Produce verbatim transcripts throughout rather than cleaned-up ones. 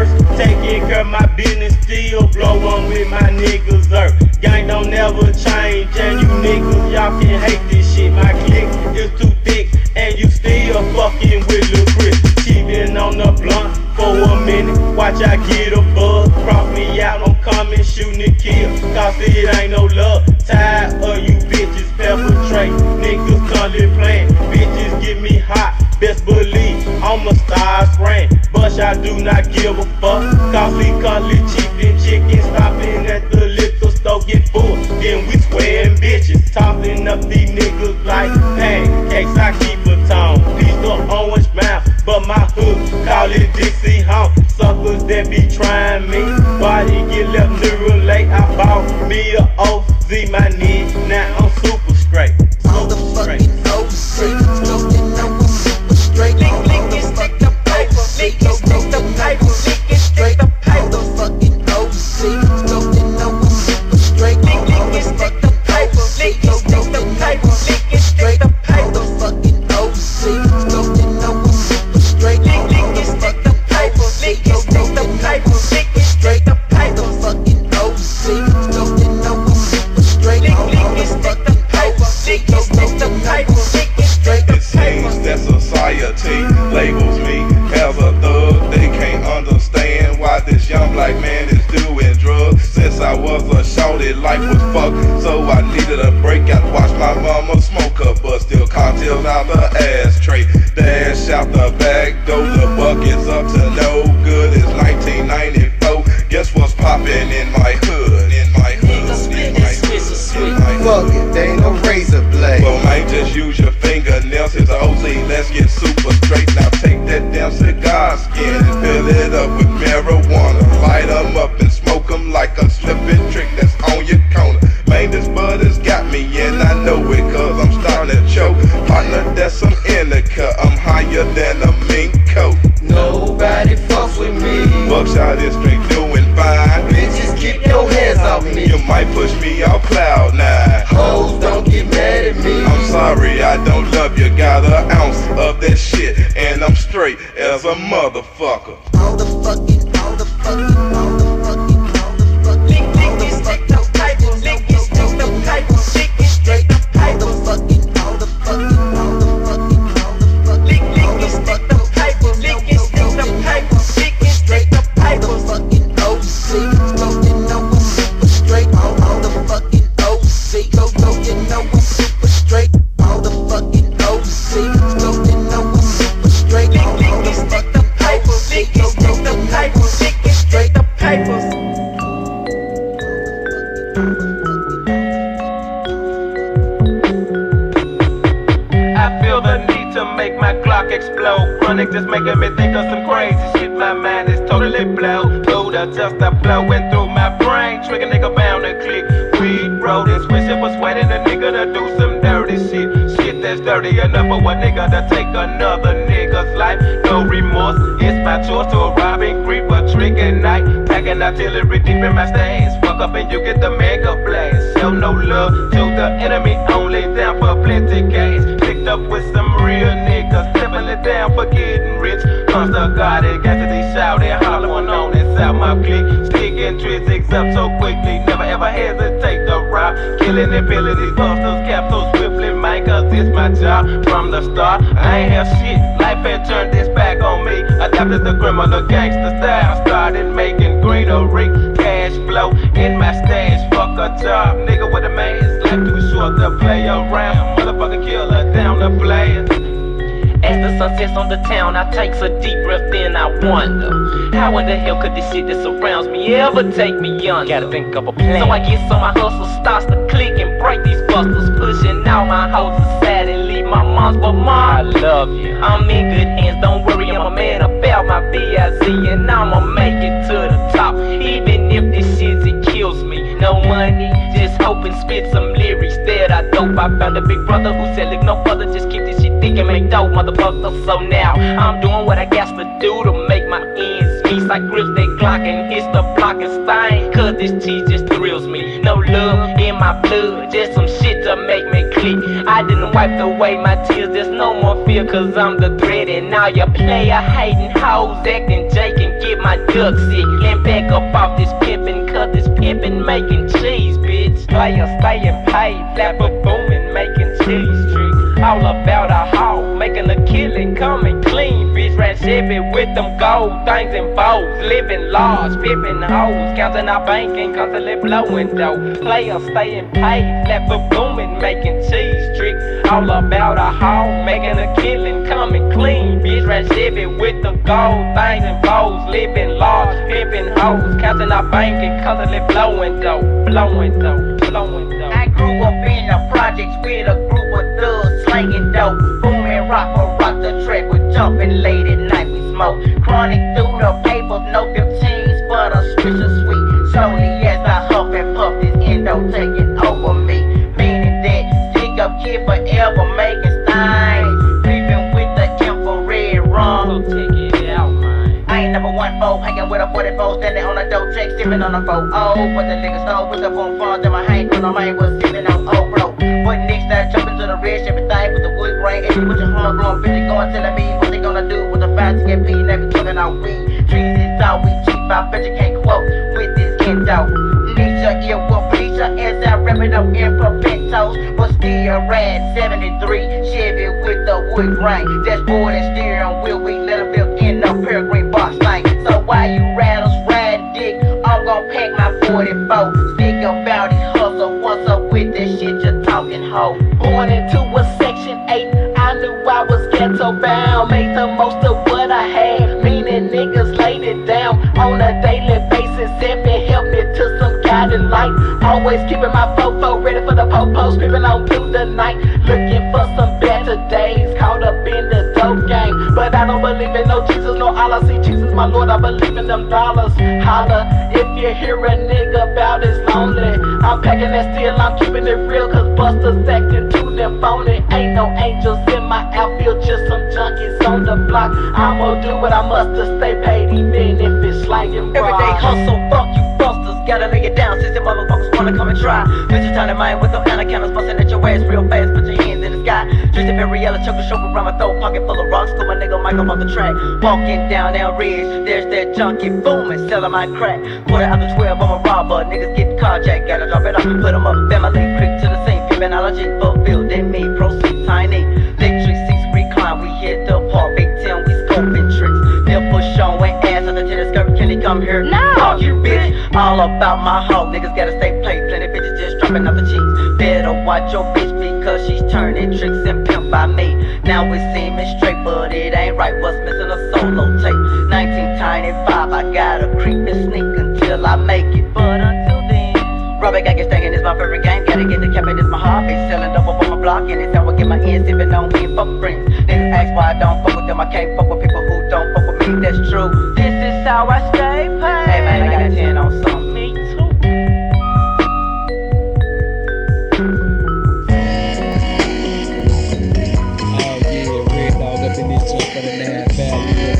first, taking care of my business, still blow on with my niggas earth. Gang don't never change, and you niggas, y'all can hate this shit. My clique is too thick, and you still fucking with Lil Chris. She been on the blunt for a minute, watch I get a buzz. Cross me out, I'm coming, shooting to kill, cause it ain't no love. Tired of you bitches perpetrate, niggas constantly playing. Bitches get me hot, best believe I'm a star spraying. But I do not give a fuck, cause we constantly cheapin' chicken. Stopping at the liquor store, get full, then we swearing bitches. Topping up these niggas like pancakes, I keep a tone. Piece of orange mouth, but my hood call it Dixie home. Suckers that be trying me, body get left to relate. I bought me a O Z, my knee, now I'm super straight. All the fucking O C, so you know I'm super straight. All the fucking O C, so you know I'm super straight. All the fucking O C, so you know I'm super straight. All the fucking O C, so you know I'm super straight. All the fucking O C, so you know I'm super straight. All the fucking O C, so you know I'm super straight. All the fucking O C, so you know I'm super straight. All the fucking O C, so you know I'm super straight. It seems that society labels me as a thug. They can't understand why this young black man is doing drugs. Since I was a shorty, life was fucked, so I needed a break. I watched my mama smoke her, but still cocktails out the ashtray. Dash out the back door, the bucket's up to no good. It's nineteen ninety-four. Guess what's poppin' in my hood? In my hood, in my hood, in my hood. Fuck it, they ain't no razor blade. Well, man, just use your fingernails. Here's the O Z, let's get super straight. Now take that damn cigar skin and fill it up with marijuana. Light 'em up and smoke 'em like a slipping trick that's on your corner. Man, this bud has got me and I know it, cause I'm starting to choke. Partner, that's some indica, I'm higher than a mink coat. Nobody fucks with me. Buckshot is straight doing fine. Bitches, keep your hands off me. You might push me off cloud nine. Hoes, don't get mad at me. I'm sorry, I don't love you. Got an ounce of that shit, and I'm straight as a motherfucker. All the fucking, all the fucking, all the fucking, all the fucking, all the fucking, all the fucking, lick it, stick the pipe, lick it straight. All the fucking, all the fucking, all the fucking, all the fucking, lick it, stick the pipe, lick it, stick the pipe, lick it straight. All the fucking O C, so you know I'm super straight. All, all the fucking O C, so so you know I'm super straight. All the fucking O C, so you know I'm super straight. All, all the fucking O C, so so you know I'm super straight. The papers. I feel the need to make my clock explode. Chronic just making me think of some crazy shit. My mind is totally blown. Buddha just a blowing through my brain. Trigger nigga bound to click. Weed, road, and switch it was sweating a nigga to do some dirty shit. Shit that's dirty enough for a nigga to take another nigga's life. No remorse, it's my choice to rob and creep a trick at night. Packing artillery deep in my stains. Fuck up and you get the mega blast. Show no love to the enemy, only down for plenty cash. Picked up with some real niggas, stepping it down for getting rich. Comes the God, it got to be shouted, hollering on inside my clique. Sticking tricks up so quickly, never ever hesitate to rob. Killing and peeling these busters, capsules swiftly, man, cause it's my job from the start. I ain't have shit, life had turned this back on me. Adopted the criminal gangster style, started making greenery, cash flow in my stash. Fuck a job, nigga with a man's life too short to play around. Motherfucker killer down the blast. As the sun sets on the town, I take a deep breath in, I wonder how in the hell could this shit that surrounds me ever take me yonder? Gotta think of a plan. So I get so my hustle starts to click and break these busters, pushing out my hoes aside and leave my moms. But mom, I love you, I'm in good hands, don't worry, I'm a man about my B I Z, and I'ma make it to the top, even if this shit it kills me. No money, just hope and spit some lyrics that I dope. I found a big brother who said, look no further, just keep this shit thick and make dope, motherfucker. So now I'm doing what I got to do to make my ends meet. I grip that Glock and hit the block and stain, cause this cheese just thrills me. No love in my blood, just some shit to make me click. I I didn't wipe away my tears, there's no more fear, cause I'm the threat. And now you player hating hoes, acting Jake and get my duck sick. Get back up off this pimpin', cause this pimpin' making cheese, bitch. Player stayin' paid, flapper boomin', making cheese tricks. All about a hoe, making a killing, coming clean, bitch. Ran Chevy with them gold things and bows, living large, pimpin' hoes, counting our banking, constantly blowing dough. Player stayin' paid, flapper boomin', making cheese tricks. All about a hoe, making a killing, coming clean, bitch. Ran Chevy with them gold things and bows, living large, pimpin' hoes, counting our banking, constantly blowing dough, blowing dough, blowing dough. I grew up in the projects with a group of thugs slanging dope. Boom and rock or rock the track with jumping late at night we smoke. Chronic through the papers, no fifteens, but a switch of sweet. Slowly as I huff and puff, this endo taking over me. Meaning that stick up kid forever making steins. Creeping with the infrared rum. So take it out, man. I ain't number one foe, hanging with a forty-four, standing on a dope check, sipping on a four oh. With the nigga stole with the boom funds in my hand, cause my mind was sitting on old bro. But niggas started jumping to the ridge, everything with the wood grain. And you with your homegrown bitch, going telling me what they gonna do with the five to get paid, never talking out weed. Trees is all we cheap, I bet you can't quote with this endo. Need your ear, will please your ass out, wrapping up in perfectos. But still rad seventy-three, Chevy with the wood grain. Dashboard and steering wheel, we let them build in the peregrine box thing. So while you rattles ride dick, I'm gon' pack my forty-four. Speak about it, hustle, what's up with that shit you're talking, ho? Born into a section eight, I knew I was ghetto bound. Made the most of what I had, meaning niggas laid it down on a daily basis. If it helped me to some guiding light, always keeping my fofo ready for the po-po, creeping on through the night, looking for some better days. Caught up in the dope game, but I don't believe in no Jesus, no Allah. See Jesus, my Lord, I believe in them dollars. Holla if you hear a nigga about his lonely. I'm packing that steel, I'm keeping it real, cause busters acting too them phony. Ain't no angels in my outfield, just some junkies on the block. I'ma do what I must to stay paid, even if it's slanging raw. Everyday hustle, fuck you busters, gotta lay it down since the motherfuckers wanna come and try. Bitches trying to mind with no anacondas, busting at your ass real fast, put your hands in the sky. Just a very yellow chocolate choke around my throat, pocket full of rocks, throw my nigga Mike up off the track. Walking down down Ridge, there's that junkie booming, selling my crack. Quarter after twelve, I'm a robber, niggas get carjacked, gotta drop it off, put them up, family quick to the scene, criminology fulfilled in me, proceed tiny. Electric seats recline, we hit the park, Big Ten, we scoping tricks. Nipple showing ass on the tennis skirt, can he come here? No, Fuck you, bitch. All about my hoe, niggas gotta stay play. Plenty bitches just dropping off the cheeks. Better watch your bitch because she's turning tricks and pimp by me. Now it seeming straight, but it ain't right. What's missing a solo tape? nineteen tiny five, I gotta creep and sneak until I make it. But until then, rubber gang is thinking it's my favorite game. Gotta get the cap and it's my hobby. Selling dope up on my block and it's how I get my ends. Sipping on me and fuck friends. Niggas ask why I don't fuck with them. I can't fuck with people who don't fuck with me. That's true. This is how I stay paid. Hey man, I got ten on something. Me too. Oh yeah, Red Dog up in this joint for the nine value.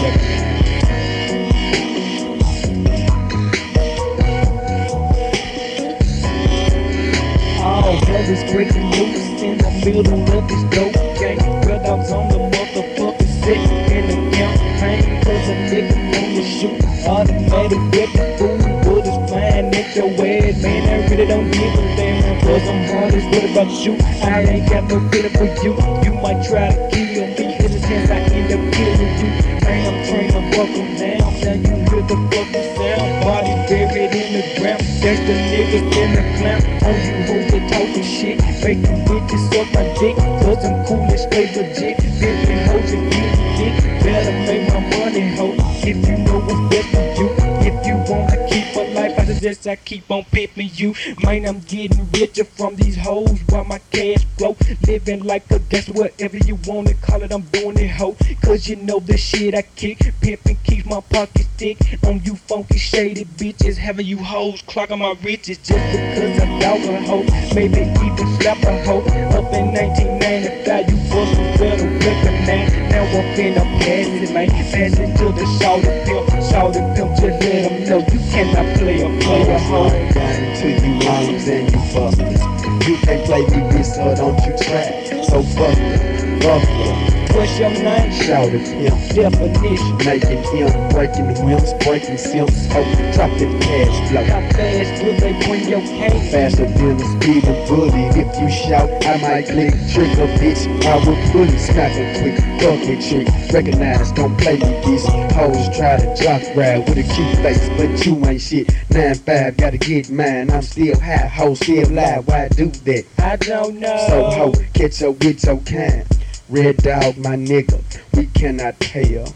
All brothers breaking loose in the middle of this dope game. Red Dogs on the motherfucking set in the campaign, cause a nigga wanna shoot automatic weapon. Fool, bullets flying at your ass, man, I really don't give a damn, cause I'm honest, what about you? I ain't got no feeling for you. You might try to kill me, there's a chance I end up killing you. Man, I'm trying to buckle down, now you hear the fucking sound. Body buried in the ground, that's the niggas in the clown. On you hoes that talking shit, making bitches suck my dick, cause I'm cool and straight legit. Bitchin' hoes and getting dick, better make my money, ho, if you know what's best for you. If you wanna keep a life, I suggest I keep on pimping you. Man, I'm getting richer from these hoes while my cash flow. Living like a gangster, whatever you wanna call it, I'm doing it, ho. Cause you know the shit I kick, pimping keeps my pockets thick. On you funky shady bitches, having you hoes clocking my riches just because I dog a hoe, maybe even slap a hoe. Up in nineteen ninety-five, you bust a better recognize. Now I'm finna pass it, man, pass it to the shawty pimp, shawty pimp, just let them know you cannot play a player hoe. Till you hoes and you busters. You can't play me, bitch, so don't you try. So fuck it, fuck it. What's your name? Shout it, pimp. Definition. Making him, breaking whims, breaking sims. Oh, drop that cash flow. How fast will they bring your cane? Faster than the speed of bullet. If you shout, I might click. Trigger, bitch, I will pull it. Smack it quick, fuck it, trick. Recognize, don't play me, bitch. Hoes try to jock ride with a cute face, but you ain't shit. nine five, gotta get mine. I'm still high, hoes still live. Why do that? I don't know. So ho, catch up with your kind. Red dog, my nigga, we cannot pay her.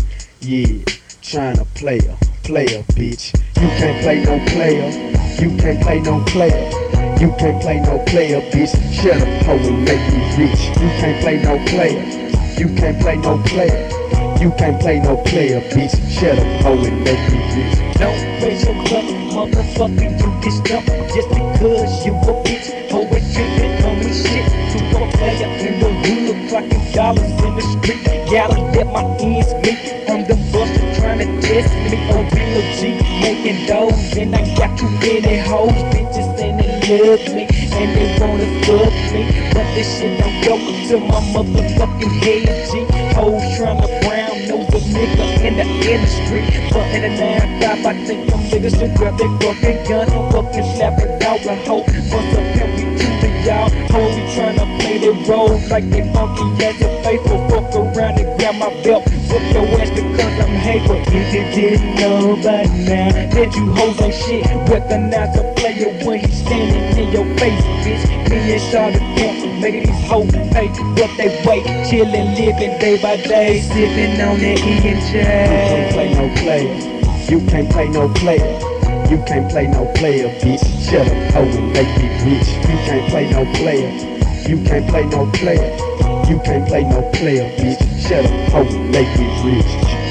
Yeah, tryna play her, play her, bitch. You can't play no player, you can't play no player. You can't play no player, bitch. Shut up, ho, and make me rich. You can't play no player, you can't play no player. You can't play no player, bitch. Shut up, ho, and make me rich. Don't raise your cup, motherfucker, you get stumped just because you a bitch. Always tripping on me shit. Super player in the hood, clocking dollars in the street. Gotta let my ends meet. I'm the buster trying to test me. A real G making dough, and I got too many hoes, bitches, and they love me, and they wanna fuck me. But this shit don't go to my motherfucking head, G. Hoes tryna brown nose a nigga in the industry. But in the nine five, I think them niggas should grab their fucking gun and fucking slap it out the hoe. Bust a pimp, we to the y'all. Hoes we tryna play their role like they funky as a faithful. Fuck around and grab my belt. Whoop your ass because I'm hateful. If you didn't know by now that you hoes ain't shit, recognize a player when he's standing in your face, bitch. Me and Shawty Pimp, making these hoes pay what they wait. Chillin', living day by day, sippin' on that E and J. You can't play no player, you can't play no player. You can't play no player, bitch. Shut up, ho, and make me rich. You can't play no player, you can't play no player. You can't play no player, bitch. Shut up, ho, and make me rich.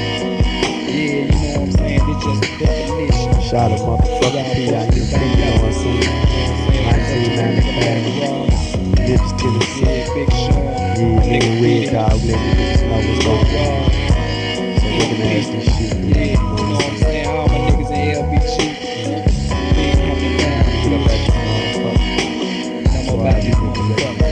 Yeah, you know what I'm saying? It's just a definition. Shout out motherfucking P I U P, you know what I'm saying? nineteen ninety-five, Memphis, Tennessee. Yeah, Big Sean. Yeah, nigga, Red Dog, let me niggas know what's going on. So recognize this shit. Yeah, you know what I'm saying? All my niggas in L B G. We ain't having down. Get up at this motherfucker. No more about this motherfucker.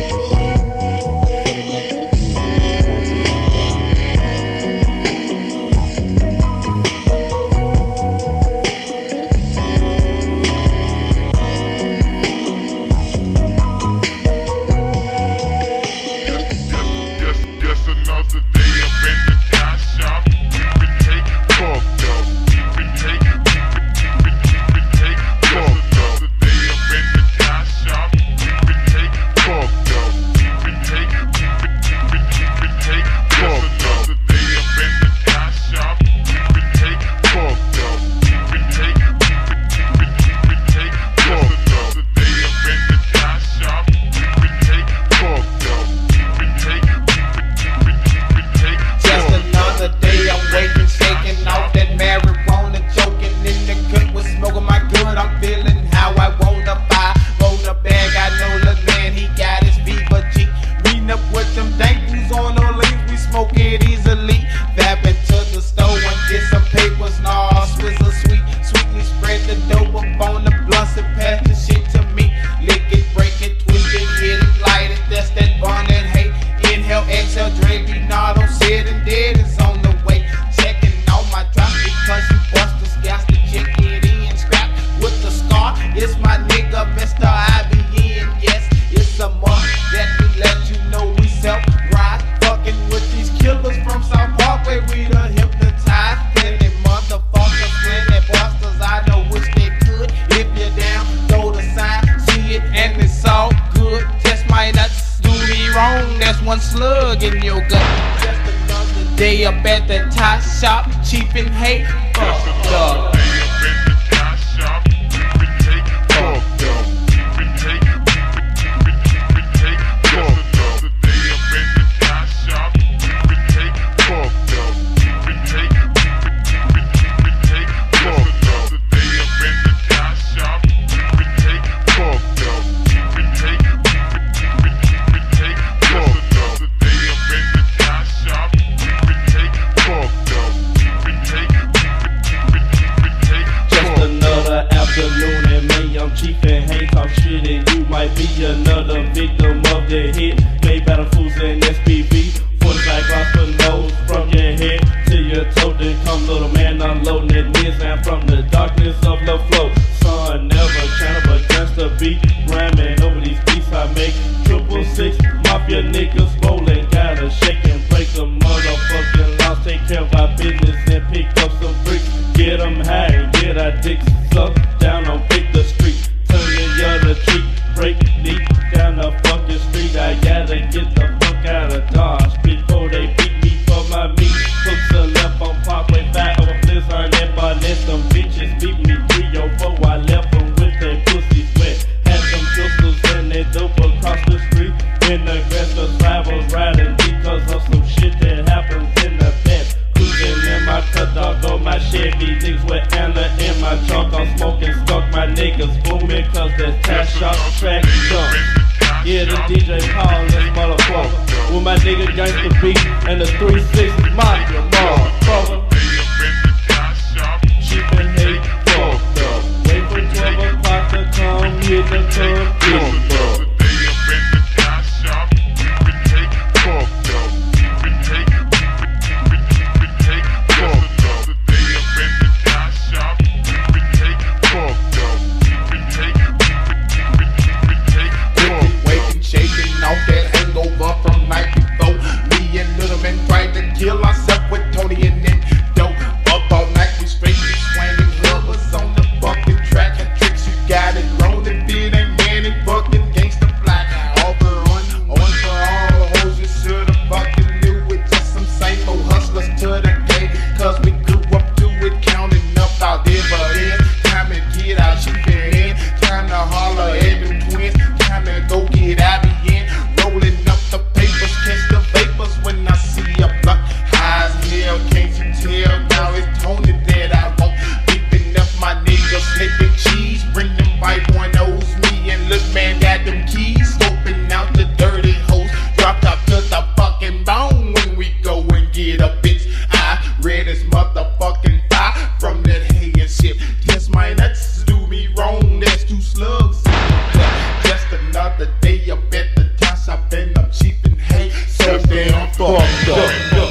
One slug in your gut. Just another day up at the top shop, cheap and hate. Fucked up. Chief and hate talk shit and you might be me another victim of the hit. Made battle fools and S P B. forty-five gloss for nose from your head to your toe. Then come little man unloading that whiz and from the darkness of the flow. Sun never channel but just a beat. Rhyming over these beats I make. Triple six, mafia niggas rolling. Gotta shake and break the motherfucking laws. Take care of our business and pick up some bricks. Get them high, get our dicks sucked down on Baker Street. Turn the other cheek, break, leap down the fucking street. I gotta get the fuck out of Dodge before they beat me for my meat. Hooks a left on Parkway five over Blizzard and Barnett. Them bitches beat me three oh four. I left them with their pussies wet. Had some pistols and they dope across the street. In the aggressive rivals riding because of some shit that happens in the past. Cruising in my cut dog on my Chevy. Niggas with Anna in my trunk. I'm smoking skunk. My niggas booming cause the tax shop track jump. Yeah, the D J Paul, this motherfucker. With my nigga Gangsta Beat and the three six Mafia, motherfucker. Cheap and hate, fucked up. Wait for twelve o'clock to come, hit the club, fucked up. Kill ourselves with Tony and then dope. Up all night, we straight be swinging lovers on the bucket track. And tricks you got it wrong if it ain't man and fucking gangsta black. All for one, on for all hoes, you should've fucking knew it. Just some same old hustlers to the game. Cause we grew up to it, counting up our dividends. Time to get out, shoot your hand. Time to holler at them twins. Time to go get out of here. Rolling up the papers, catch the vapors when I see a block. Can't you tell now it's Tony that I want? Beeping up my niggas, slipping cheese. Bring them white one O's, me and look man got them keys. Scoping out the dirty hoes, dropped up to the fucking bone. When we go and get a bitch, I read his motherfucking thigh from that hay and shit. Yes, my nuts do me wrong, there's two slugs. Just another day up at the top shop and I'm cheap and hay. So damn fucked up.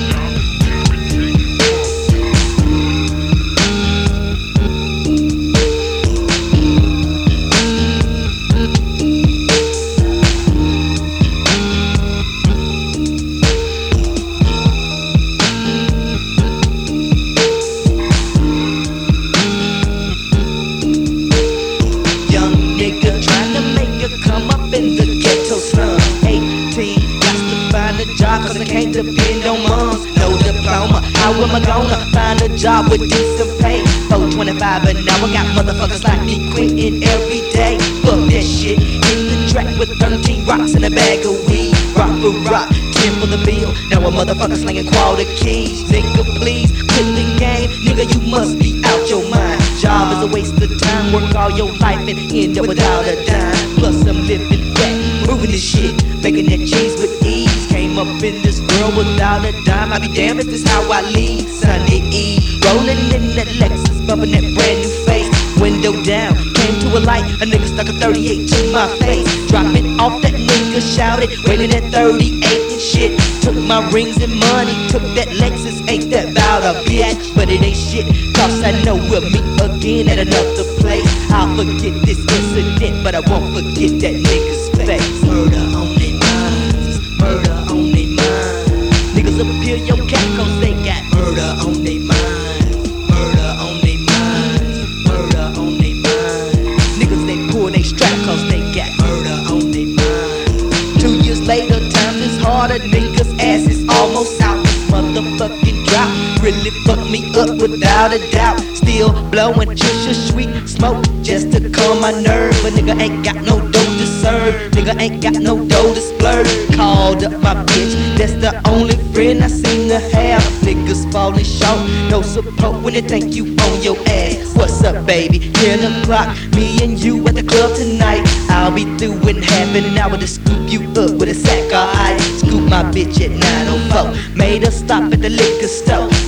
Cause I can't depend on moms, no diploma. How am I gonna find a job with decent pay? four twenty-five an hour, got motherfuckers like me quitting every day. Fuck that shit, hit the track with thirteen rocks and a bag of weed. Rock for rock, ten for the bill. Now a motherfucker slinging quarter keys. Nigga please, quit the game. Nigga you must be out your mind. Job is a waste of time, work all your life and end up without a dime. Plus I'm living fat, moving this shit, making that cheese with ease. Came up in this world without a dime. I be damn if this how I lead. Sunday Eve, rolling in that Lexus, bumping that brand new face. Window down, came to a light, a nigga stuck a thirty-eight to my face. Dropping off that nigga shouted, waiting at thirty-eight and shit. Took my rings and money, took that Lexus, ain't that bout a bitch. But it ain't shit, cause I know we'll meet again at another place. I'll forget this incident, but I won't forget that nigga's face. Murder on their minds, murder on their minds. Niggas up here your cat cause they got murder on their minds, murder on their minds, murder on their minds. Niggas they pull they strap cause they got murder on their minds. Two years later, times is harder, niggas ass is almost out. This motherfucking drop really fucked me up without a doubt. Still blowing Trisha sweet smoke just to calm my nerve. But nigga ain't got no dough to serve, nigga ain't got no dough to splurge. Called up my bitch, that's the only friend I seem to have. Niggas falling short, no support when they think you on your ass. What's up baby, ten o'clock, me and you at the club tonight. I'll be through in half an hour to scoop you up with a sack of ice. Scoop my bitch at nine oh four, made her stop at the liquor store.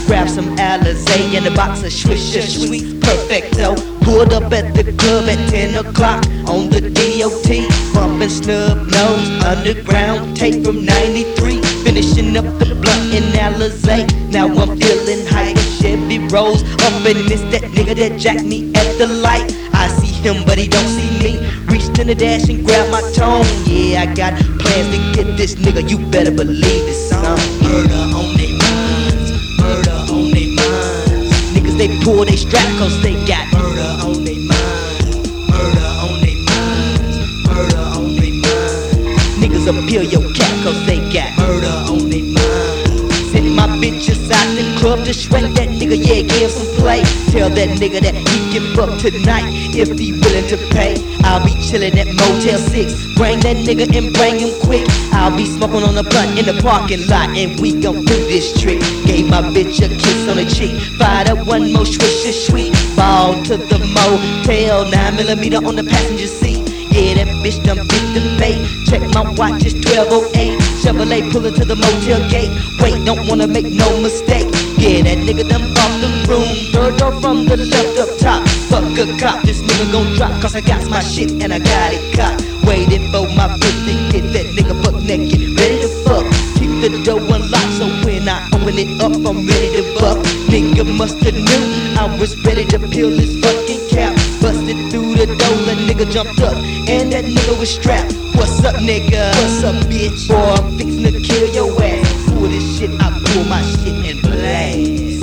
grab some Alizé and a box of Swisher Sweet Perfecto. Pulled up at the club at ten o'clock on the D O T, bumping Snub Nose, underground tape from ninety-three. Finishing up the blunt in Alizé. Now I'm feeling hype. Chevy rolls up and miss that nigga that jacked me at the light. I see him but he don't see me. Reached in the dash and grabbed my tone. Yeah, I got plans to get this nigga. You better believe this song. Murder on they minds, murder on they minds. Niggas they pull they strap cause they got murder on they minds, murder on they minds, murder on they minds. Niggas appeal your cap cause they got murder on they minds. Send my bitches out the club to sweat that nigga, yeah, give some play. Tell that nigga that he can fuck tonight if he willing to pay. I'll be chillin' at Motel six. Bring that nigga and bring him quick. I'll be smoking on the blunt in the parking lot and we gon' do this trick. Gave my bitch a kiss on the cheek. Fired up one more Swisher Sweet. Ball to the motel, nine millimeter on the passenger seat. Yeah, that bitch done fit the bait. Check my watch, it's twelve oh eight. Chevrolet pullin' to the motel gate. Wait, don't wanna make no mistake. Yeah, that nigga done bought the room. Third door from the left up top. Fuck a cop, this nigga gon' drop. Cause I got my shit and I got it cocked. Waiting for my bitch to get that nigga buck naked. Ready to fuck. Keep the door unlocked so when I open it up, I'm ready to buck. Nigga musta knew I was ready to peel his fucking cap. Busted through the door, that nigga jumped up, and that nigga was strapped. What's up, nigga? What's up, bitch? Boy, I'm fixin' to kill your ass. Pull this shit, I pull my shit and blast.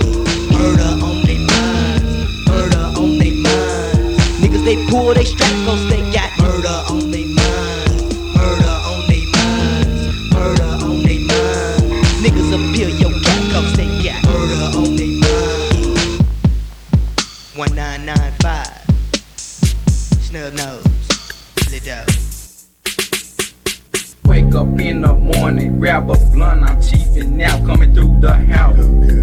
Murder on they minds, murder on they minds. Niggas they pull they strap cause they got murder on they minds, murder on they minds, murder on they minds. Niggas appeal your cap cause they got murder on they minds. one nine nine five Snub Nose, Lido. Wake up in the morning, grab a blunt, I'm chiefing now, coming through the house.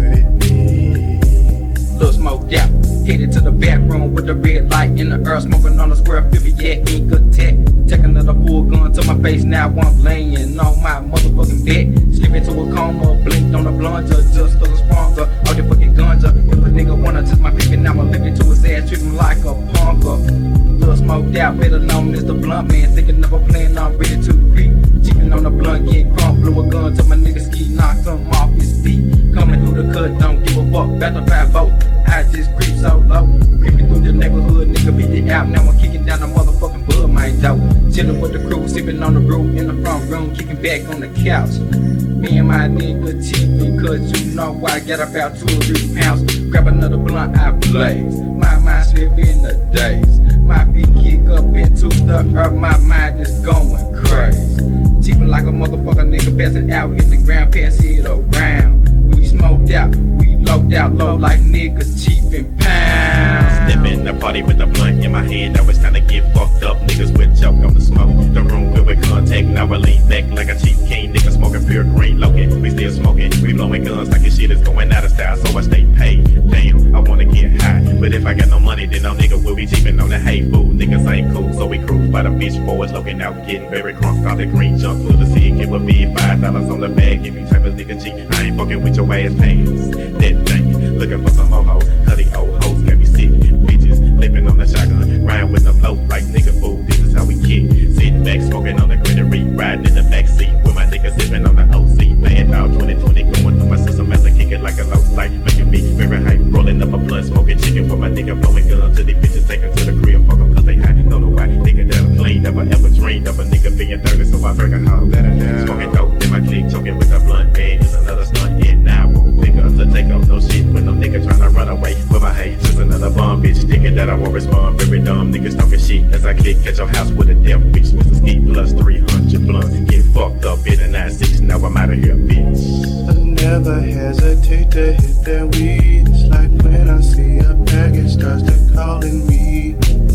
Little smoked out, headed to the back room with the red light in the earth, smoking on the square fifty, yeah, ink attack. Take another full gun to my face, now I'm laying on my motherfucking bed. Slip into a coma, blinked on the blunt, just a little stronger. All the fucking ganja, if a nigga wanna touch my pick, now I'm living to his ass, treat him like a punker. Little smoked out, better known as the blunt man, thinking of a plan, I'm ready to creep. Chicken on the blunt, get crump, blew a gun to my nigga ski, knocked him off his feet. Coming through the cut, don't give a fuck, about to five vote. I just creep so low, creeping through the neighborhood, nigga beat it out. Now I'm kicking down the motherfucking bud, my dope. Chillin' with the crew, sipping on the brew in the front room, kicking back on the couch. Me and my nigga cheapin', cause you know I got about two or three pounds. Grab another blunt, I blaze. My mind slip in the days. My feet kick up into the earth, my mind is going crazy. Cheapin' like a motherfucker, nigga passing out, hit the ground, pass it around. We smoked out, we locked out low like niggas cheapin' pounds. Step in the party with a blunt in my hand, I was time to get fucked up. Niggas with choke on the smoke. The room filled with contact, now I lean back like a cheap king. Niggas smoking pure green Logan, we still smoking. We blowing guns like this shit is going out of style, so I stay paid. Damn, I wanna get high, but if I got no money, then no nigga will be cheapin' on the hay food. Niggas ain't cool, so we cruise by the beach forwards, looking out, getting very crunk on the green junk. Full of sea, give a big five dollars on the bag, give me type of nigga cheap. I ain't fucking with your ass pants. That thing, looking for some more hoes, cutty old hoes, got me sick. Bitches living on the shotgun, riding with the float like nigga fool. This is how we kick. Sitting back, smoking on the greenery, riding in the backseat with my nigga sipping on the O C. Bad dog twenty twenty going through my system as I kick it like a low light, making me very hype. Rolling up a blunt, smoking chicken with my nigga blowing guns to these bitches, taking to the crib, fuck 'em 'cause they high. Don't know why, nigga that I'm clean, never ever dreamed of a nigga being dirty, so I break a hoe. Smoking dope in my clique, choking with a blunt, man, it's another stunt, and now I won't nigga to take off no shit when no nigga tryna run away with my hate. Just another bomb bitch, thinking that I won't respond. Very dumb niggas talking shit as I click, catch your house with a death bitch. With the ski plus three hundred blunts, get fucked up in a nine six, now I'm out of here, bitch. I never hesitate to hit that weed. It's like when I see a package starts to calling me.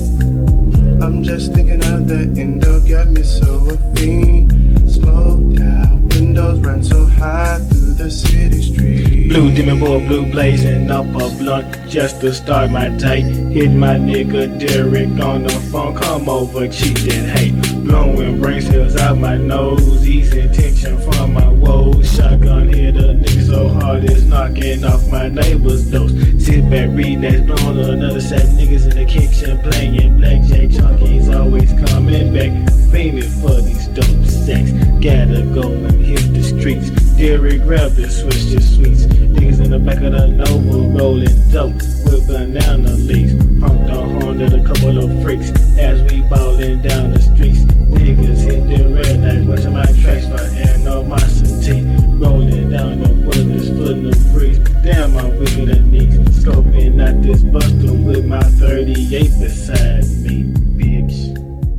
I'm just thinking of the endo, got me so a fiend. Smoked out, windows run so high through the city streets. Blue demon boy, blue blazing up a blunt just to start my day. Hit my nigga Derek on the phone, come over, cheat that hate. Blowing brain cells out my nose, easing tension from my woes. Shotgun hit a nigga so so hard it's knocking off my neighbor's doors. Sit back, reading that blowing on another set of niggas in the kitchen playing blackjack. Junkies always coming back, fiending for these dope sacks. Gotta go and hit the streets. Derek grabbed the switch to sweets. Niggas in the back of the Nova rolling dope with banana leaves. Honked on horn at a couple of freaks as we ballin' down the streets. Niggas hit the red light, watching my tracks for animosity. Rolling down the wilderness, footing the breeze. Damn, I'm wicked at knees. Scoping out this buster with my thirty-eight beside me, bitch.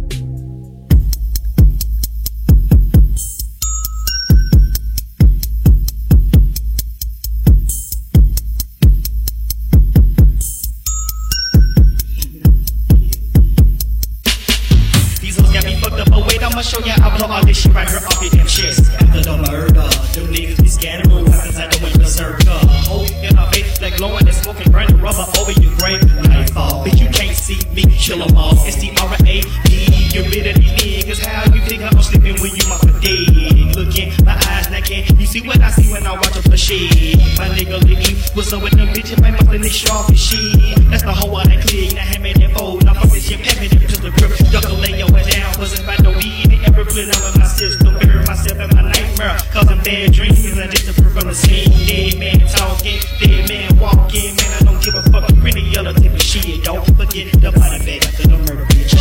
I'ma show ya I blow all this shit right here off your damn chest. After the murder, them niggas be scared of weapons I know in berserker. Hope in our face like glowing and smoking burning rubber over your grave. Nightfall, bitch you can't see me, kill 'em all. S T R A D, get rid of these niggas. How you think I'm sleeping when you must be dead? Looking, my eyes knocking, you see what I see when I watch up the shit. My nigga licking, what's up with them bitches? My mouth and this shit off his shit. That's the whole of that click, now hand me that fold. Now fuck this shit, hand me that pistol grip. Y'all gon' lay your head down, cause if I don't need ever put out of my system, bury myself in my nightmare, causing bad dreams and disappear from the scene. Dead man talking, dead man walking, man I don't give a fuck, pretty other type of shit. Don't forget the body bag after the murder, bitch.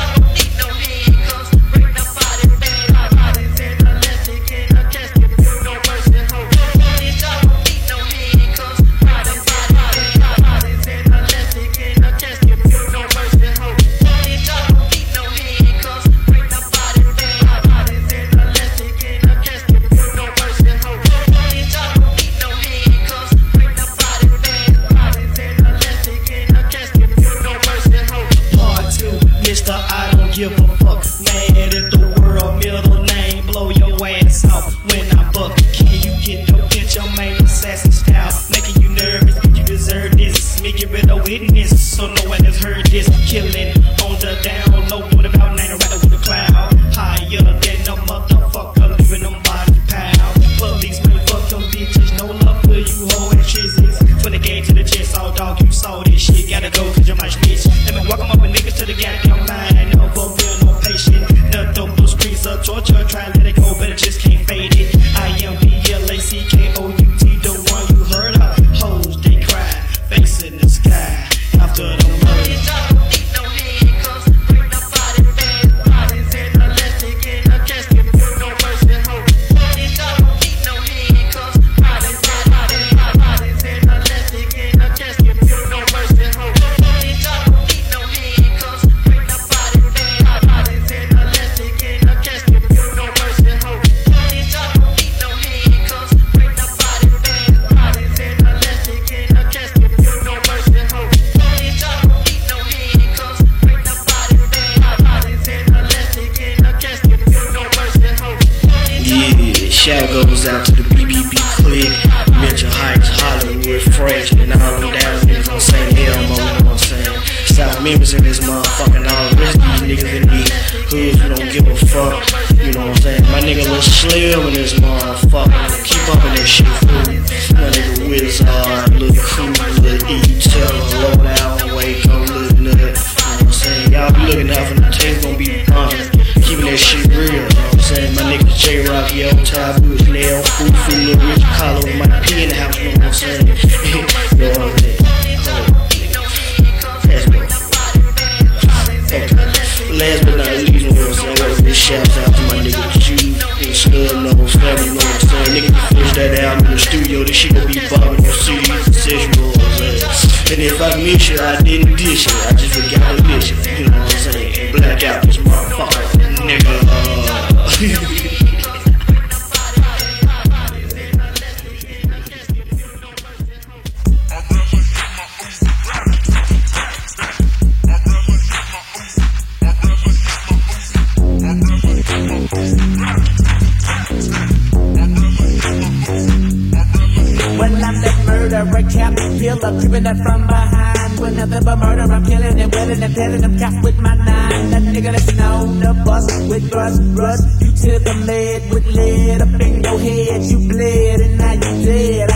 I don't give a fuck, mad at the world, middle name, blow your ass off when I buck. Can you get the bitch, I'm main assassin style, making you nervous, you deserve this, make it rid of witness, so no one has heard this, killing on the down low, what about nine right with the cloud, higher than a motherfucker, leaving them body pound, police may fuck them bitches, no love for you hoe and shizzies, from the game to the chest, all dog, you saw this shit, gotta go cause you're my snitch, let me walk them up and niggas to the goddamn line. Torture, try to let it go, but it just can't fade it. I am B L A C K O U T, the one you heard of. Hoes, they cry, face in the sky after the murder. Shout goes out to the B B B clique, Mitchell Heights, Hollywood, Fresh, and all them down niggas on Saint Elmo, you know what I'm saying? South Memphis in this motherfucking, all the rest of these niggas in these hoods who don't give a fuck, you know what I'm saying? My nigga Lil Slim in this motherfucker, keep up in that shit, fool. My nigga Wizard, Lil Cool, Lil E, Teller, Low Down, Wake up, Lil Nut, you know what I'm saying? Y'all be looking out for the tape, gon' be pumping, keeping that shit real, you know what I'm saying? My nigga J-Rock, Yo, Taboo, Nail, Foo Foo, Lil Rich, Collar with my P in the house, you know what I'm saying? You know what I'm saying? Last but not least, you know what I'm saying? I want to shout out to my nigga Jude and Snub Nose family, you know what I'm saying? Nigga can finish that album in the studio, this shit gon' be bobbing on C Ds and sexual, you know what I'm saying? And if I miss you, I didn't dish it, I just forgot to miss it, you know what I'm saying? And black out this motherfucker, nigga. Well, I'm that murderer, caterpillar, creeping up from behind. With nothing but murder, I'm killing and willing and telling them cops with my nine. That nigga that's on the bus with rust, rust. You took the lead with lead up in your head. You bled and now you dead.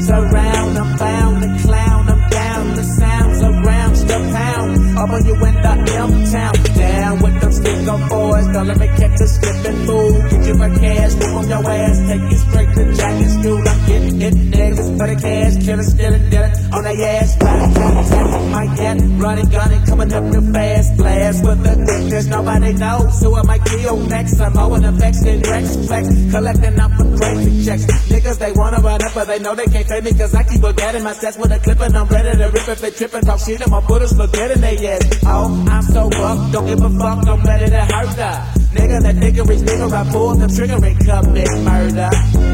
surround. I'm bound to clown, I'm down. The sounds around, the pound. Up on you in the M-town. Down with them sticker boys, don't let me catch a slipping move. Get you my cash, move on your ass, take you straight to Jack and School. I'm getting hit niggas for the cash, killing, stealing, dealing on their ass. Riding, trying to tap my cat, running, gunning, coming up real fast. Blast with the dick, there's nobody knows who I might kill next. I'm owing them vex and Rex flex, collecting up for crazy checks. Niggas, they wanna run up, but they know they can't pay me, cause I keep a gat in my stats with a clip and I'm ready to rip if they trippin', talk shit, I'ma put a spaghetti in their ass. Oh, I'm so buck, don't give a fuck, I'm ready to hurt her. Nigga, that nigga is nigga, I pull the trigger and commit murder.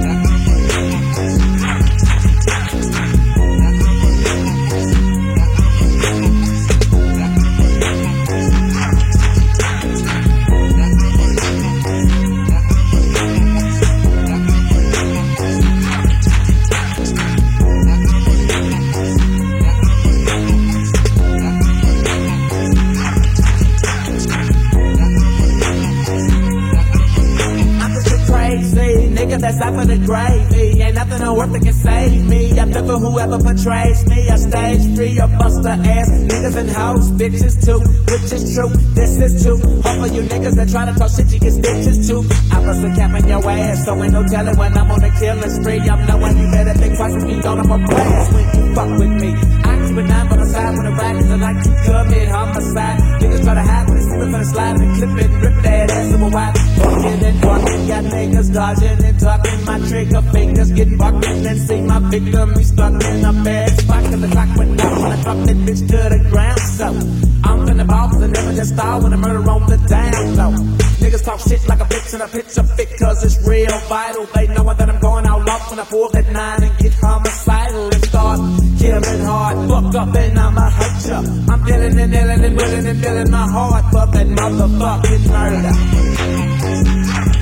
That's out for the gravy. Ain't nothing on earth that can save me. I'm there for whoever portrays me. I stage free or bust the ass. Niggas and hoes, bitches too. Which is true, this is true. All of you niggas that try to talk shit, you get stitches too. I bust a cap in your ass, so ain't no telling when I'm on a killing spree. I'm knowing you better think twice when you don't. I'm a blast when you fuck with me. I keep a nine by my side when the rackets are like you commit homicide. Niggas try to hide when they see me from the slide and clip it, rip that ass super wide. Fucking and fucking, got niggas dodging and talking. My trigger fingers getting bucked and see my victim. He's stuck in a bad spot cause the clock went down when I dropped that bitch to the ground. So I'm finna ball cause I never just start when I murder on the down low. Niggas talk shit like a bitch and I pitch a fit cause it's real vital. They know that I'm going out off when I pull that nine and get homicidal and start killing hard. Fuck up and I'ma hurt ya. I'm dealing and dealing and willing and feeling my heart for that motherfucking murder.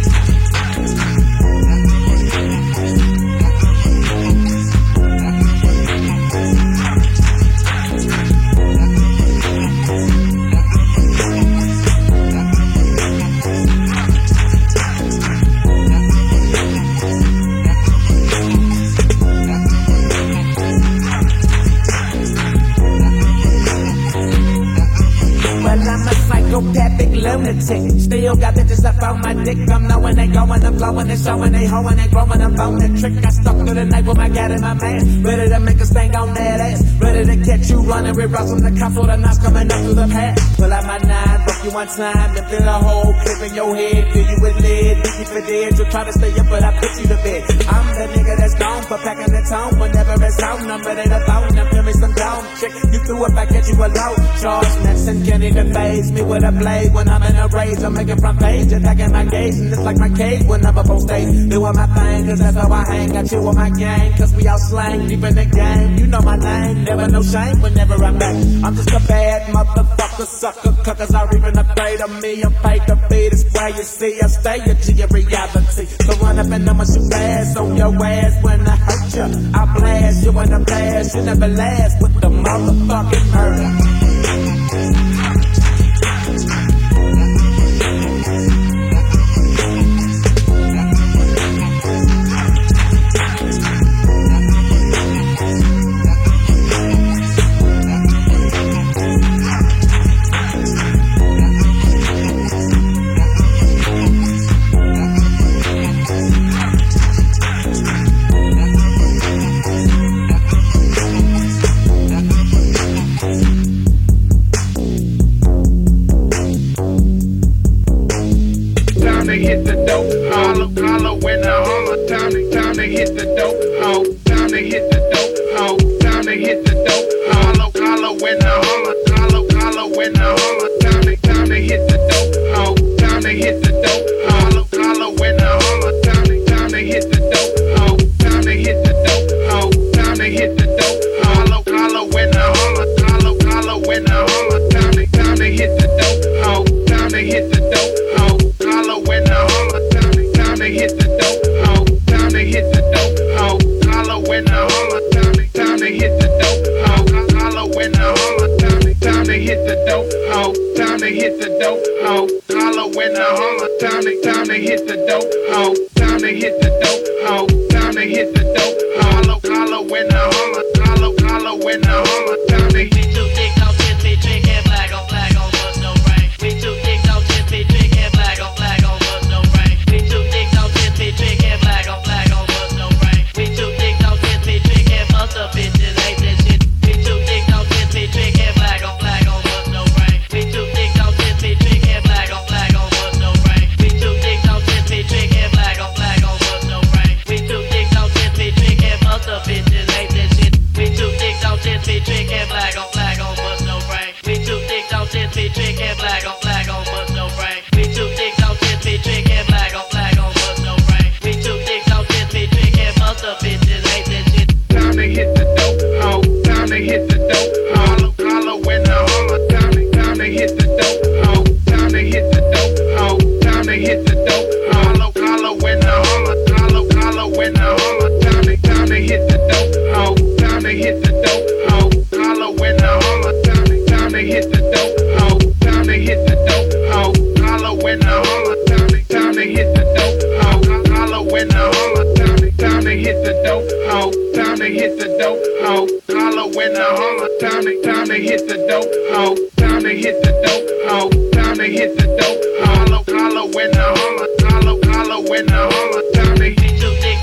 Psychopathic lunatic. Still got bitches up on my dick. I'm knowing they going, I'm blowing, they showing, they hoeing, they growing, I'm blowing that trick. I stuck through the night with my gat in my man. Ready to make a stain on that ass. Ready to catch you running with rocks from the cops with a knife coming up through the path. Pull out my nine, fuck you one time, then fill a hole, clip in your head, fill you with lead. Beat you for dead, you'll try to stay up, but I put you to bed. I'm the nigga that's gone for packing the tone. Whenever it's on, I'm ready to phone. Now feel me some down chick. You threw it back at you alone. Charge next and can't even phase me with a blade. When I'm in a rage, I'm making front page, attacking my gauge, and it's like my cage when I'm up on stage. Doing my thing, cause that's how I hang. Got you on my gang, cause we all slang deep in the game. You know my name, never no shame whenever I'm back. I'm just a bad motherfucker, sucker, cause I'm even afraid of me. I'm paid to be this way, you see. I stay a G in reality. So run up and I'ma shoot ass on your ass when I hurt you. I blast you in the past, you never last with the motherfucking murder. Hit the dope, holla, holla when I holla. Time to, time to hit the dope, ho. Time to hit the dope, ho. Time to hit the dope, holla, holla when I holla. Holla, holla when I holla. Time to, time to hit the dope, ho. Time to hit the dope, holla, holla when I holla. Time to, time to hit the dope, ho. Time to hit the dope, ho. Time to hit the dope, holla, holla when I holla. Holla, holla when I holla. Time to, time to hit the dope, ho. Time to hit the dope, ho. Holla when I holla, time to, time to hit the dope, ho. Time to hit the dope, ho. Holla when I holla, time to, time to hit the dope, ho. Holla when I holla, time to, time to hit the dope, ho. Time to hit the dope, ho. Holla when I holla, time to, time to hit the dope, ho. Time to hit the dope, ho. Time to hit the dope, holla, holla. holla when the holla, holla, holla when the holla. Time to We too thick, don't just be drinking black on black on bust no rain. We too thick, don't just be drinking black on black on bust no rain. We too thick, don't just be drinking black on black on bust no rain. We too thick, don't just be drinking mother bitches hate that shit. We too thick, don't just be drinking black on black on bust no rain. We too thick, don't just be drinking black on black on bust no rain. We too thick, don't just be drinking black on black on bust no rain. We too thick, don't just be drinking mother bitches hate that shit. We too thick, don't just be drinking black on black on bust no rain. We too thick, don't just be drinking black on black on bust no rain. We too thick, don't just be drinking black on black on bust no rain. We too thick, don't just be drinking mother bitches hate that shit. time to hit the dope, ho. Time to hit the dope, holla, holla when the holla. Time to, time to hit the dope, ho. Time to hit the dope, ho. Time to hit the dope, holla, holla when the holla, holla, holla when the holla. Time to, time to hit the dope, ho. Time to hit the dope, ho. Holla when the holla. Time to, time to hit the dope, ho. Time to hit the dope, ho. Holla when the holla. Time to, time to hit the dope, ho. Holla when the holla. Time to, time to hit the dope, ho. Time to hit the dope, ho. Holla when the holla. Time to, time to hit the dope, ho. Time to hit the dope, ho. Time to hit the dope, holla, holla when the holla, holla, holla when the holla. Time to We too thick,